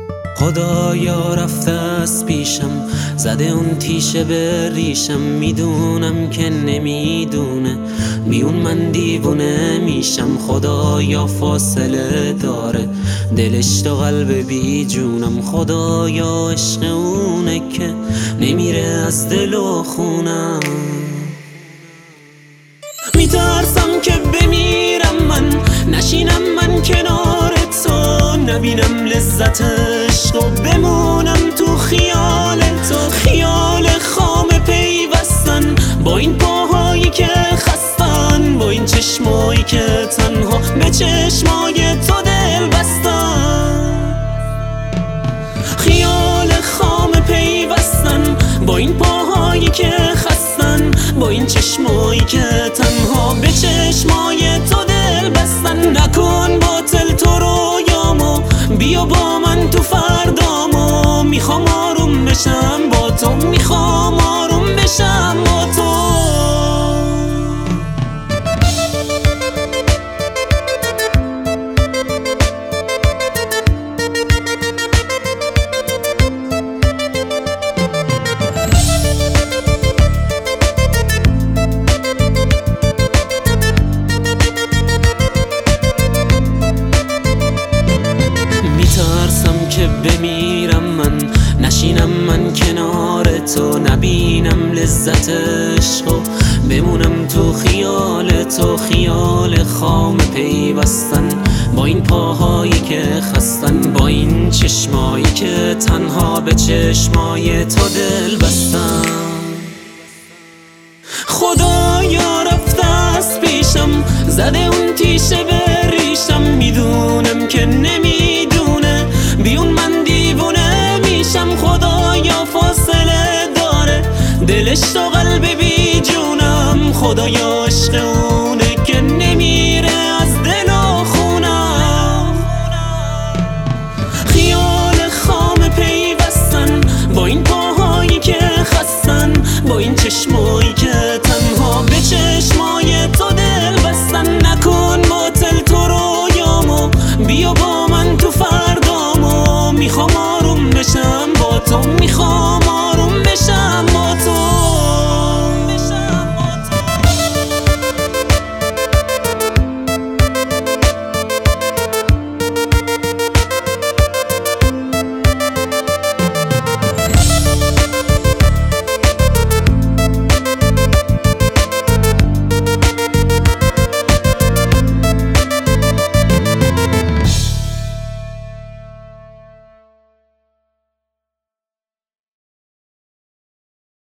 خدایا رفته از پیشم، زده اون تیشه به ریشم. میدونم که نمیدونه بیون من دیوونه میشم. خدایا فاصله داره دلش تا قلب بی جونم. خدایا عشق اونه که نمیره از دل و خونم. میترسم که بمیرم من، نشینم من کنار تو، نبینم لذت عشق و بمونم تو خیال تو. خیال خام پیوستن با این پاهایی که خستن، با این چشمایی که تنها به چشمای تو دل بستن. خیال خام پیوستن با این پاهایی که خستن، با این چشمایی که تنها به چشمای تو دل بستن. نکن باطل تو رویامو، بیا با من تو فردامو. میخوام آروم بشم با تو، میخوام آروم بشم با تو. میترسم که بمیرم من، نشینم من کنار تو، نبینم لذت عشق و بمونم تو خیال تو. خیال خام پیوستن با این پاهایی که خستن، با این چشمایی که تنها به چشمای تو دل بستن. خدایا رفته از پیشم، زده اون تیشه به ریشم. میدونم که نمیدونه بیون من دیوونه میشم. خدایا فاصله داره دلش تا قلب بی جونم. خدایا عشق اونه که نمیره از دل و خونم. خیال خام پیوستن با این پاهایی که خستن، با این چشمایی که تنها به چشمای تو دل بستن. نکن باطل تو رویامو، بیا با من تو فردامو. میخوام آروم بشم با تو، میخوام آروم بشم.